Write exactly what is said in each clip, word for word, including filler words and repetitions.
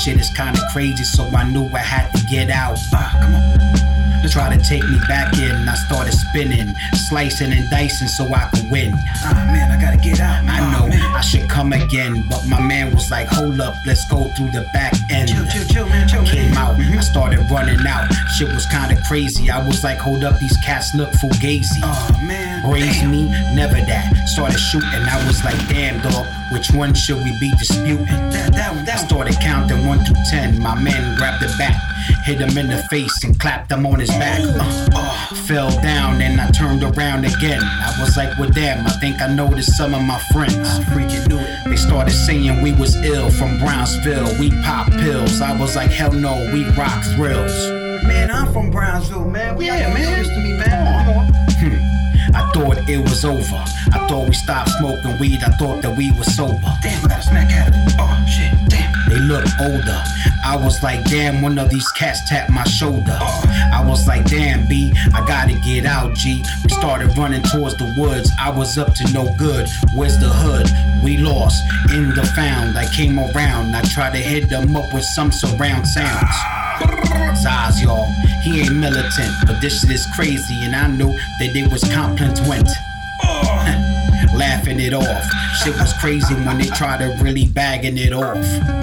shit is kinda crazy, so I knew I had to get out. Ah, come on. Try to take me back in, I started spinning, slicing and dicing so I could win. Ah man, I gotta get out. I know I should come again, but my man was like, hold up, let's go through the back end. Chill, chill, chill, man, chill. I came out, mm-hmm. I started running out. Shit was kinda crazy. I was like, hold up, these cats look fugazi. Oh man, raised me, never that. Started shooting, I was like, damn dog, which one should we be disputing? That, that one, that one. I started counting one through ten. My man grabbed the bat, hit him in the face and clapped him on his back. Uh, uh, fell down and I turned around again. I was like, well damn, I think I noticed some of my friends. I freaking knew it. They started saying we was ill from Brownsville. We pop pills. I was like, hell no, we rock thrills. Man, I'm from Brownsville, man. We yeah, man. This to me, man. Hmm. I thought it was over. I thought we stopped smoking weed. I thought that we were sober. Damn, I got a smack out of it. Oh shit, damn. They look older. I was like, damn, one of these cats tapped my shoulder. I was like, damn, B, I gotta get out, G. We started running towards the woods. I was up to no good. Where's the hood? We lost in the found. I came around. I tried to hit them up with some surround sounds. Zaz, y'all, he ain't militant, but this shit is crazy, and I knew that it was complimented. Laughing it off. Shit was crazy when they tried to really bagging it off.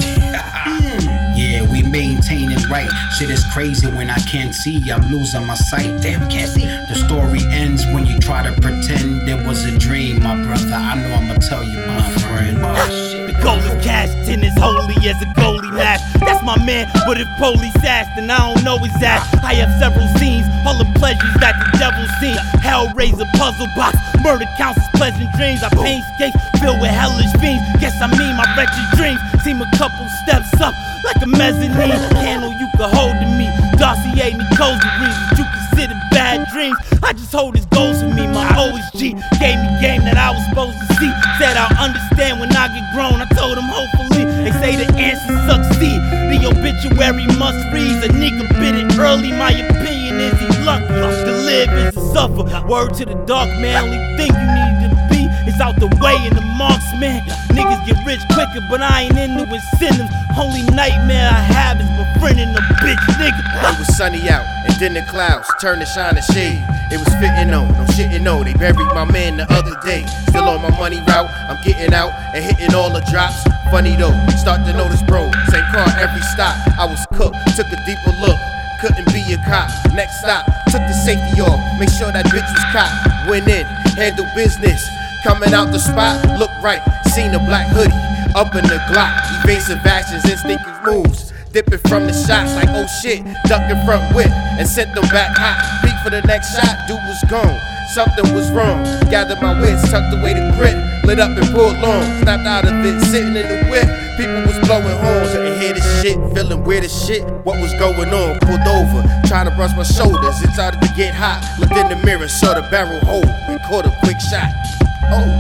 Yeah, we maintaining right. Shit is crazy when I can't see. I'm losing my sight. Damn, can't see. The story ends when you try to pretend it was a dream, my brother. I know I'ma tell you, my friend. Oh, shit. The goal is cashed in as holy as a goalie match. That's my man, but if police ask, then I don't know his ass. I have several scenes, all the pleasures that the devil seen. Hellraiser, puzzle box, murder counts as pleasant dreams. I paint skates filled with hellish fiends. Guess I mean my wretched dreams seem a couple steps up, like a mezzanine candle you could hold to me. Dossier Nicole's the reasons you consider bad dreams. I just hold his goals for me. My O S G gave me game that I was supposed to see. Said I'll understand when I get grown. I told him hopefully. They say the answer succeed. The obituary must freeze. A nigga bit it early. My opinion is he's lucky. To live is to suffer. Word to the dark man. Only thing you need to be is out the way in the marksman. Niggas get rich quicker, but I ain't into incentives. Only nightmare I have is befriending a bitch nigga. It was sunny out, and then the clouds turned to shine and shade. It was fitting on, no shitting on. They buried my man the other day. Still on my money route, I'm getting out and hitting all the drops. Funny though, start to notice bro, same car every stop. I was cooked, took a deeper look. Couldn't be a cop. Next stop, took the safety off. Make sure that bitch was caught. Went in, handle business. Coming out the spot, look right, seen a black hoodie, up in the Glock, evasive actions, instinctive moves, dipping from the shots like oh shit, ducking front whip, and sent them back hot, peek for the next shot, dude was gone, something was wrong, gathered my wits, tucked away the grip, lit up and pulled long, snapped out of it, sitting in the whip, people was blowing horns, couldn't hear the shit, feeling weird as shit, what was going on, pulled over, trying to brush my shoulders, it started to get hot, looked in the mirror, saw the barrel hole, and caught a quick shot. Oh, it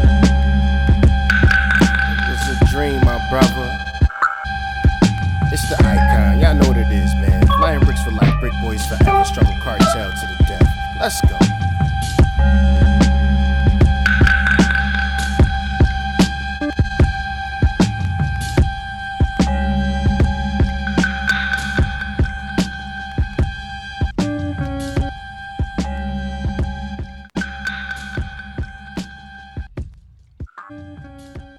was a dream, my brother. It's the icon, y'all know what it is, man. Flying bricks for life, brick boys forever, struggle cartel to the death. Let's go. Thank you.